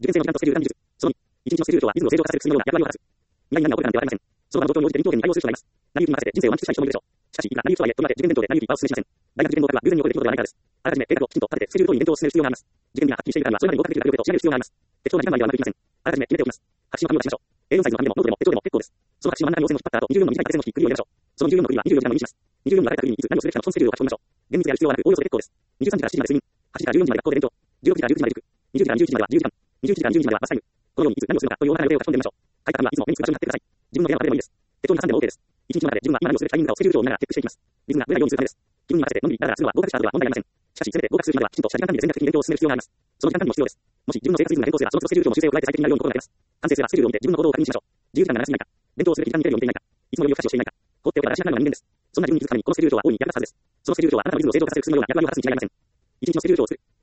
受験生の時間とスケジュール管理術。その2、一日のスケジュールとはリズムを正常化させる薬のような役割を果たす。未来に何が起こるなんてわかりません。その場の状況に応じて臨機応変に対応する人がいます。成り行きに任せて人生を満喫したい人もいるでしょう。しかし、いくら成り行きとはいえ、とりわけ受験勉強で成り行きはお勧めしません。大学受験合格は偶然に起こる出来事ではないからです。あらかじめ計画をきちんと立てて、スケジュール通りに勉強を進める必要があります。受験日がはっきりしているからには、それまでに合格できる学力と調べる必要があります。適当な時間内ではうまくいきません。あらかじめ決めておきます。白紙の紙を出しましょう。A4 サイズの紙でもノートでも手帳でも結構です。その白紙の真ん中に折線を引っ張った後、20秒の短い縦線の引き、区切りを入れましょう。その20秒の区切りは24時間を意味します。24に分かれた区切りにいつ何をすべきかのそのスケジュールを書き込みましょう。厳密である必要はなく、おおよそで結構です。23時から7時まで睡眠。8時から14時まで学校で勉強。16時から19時まで塾。20時から21時までは自由時間。21時から22時まではバスタイム。このようにいつ何をするのかという大まかな予定を書き込んでみましょう。書いた紙はいつも目につく場所に貼ってください。自分の部屋の壁でもいいです。適当に挟んでも OK です。1日の中で自分は今何をすべきタイミングかをスケジュール帳を見ながらチェックしていきます。リズムがブレないようにするためです。気分に任せてのんびりだらだらするのは合格した後は問題ありません。しかし、せめて合格するまではきちんとした時間管理で戦略的に勉強を進める必要があります。その時間管理も必要です。もし自分の生活リズムが変更すれば、その都度スケジュール帳の修正を加えて最適になるように心がけます。完成すればスケジュールを見て自分の行動を確認しましょう。自由時間が長すぎないか、勉強をするべき時間に出るように見ていないか、いつもよりを価値をしていないか、放っておけばだらしなくなるのは人間です。そんな自分に気づくためにこのスケジュール帳は大いに役立つはずです。そのスケジュール帳はあなたのリズムを正常化させる薬のような役割を果たすに違いありません。1日のスケジュール帳を作る。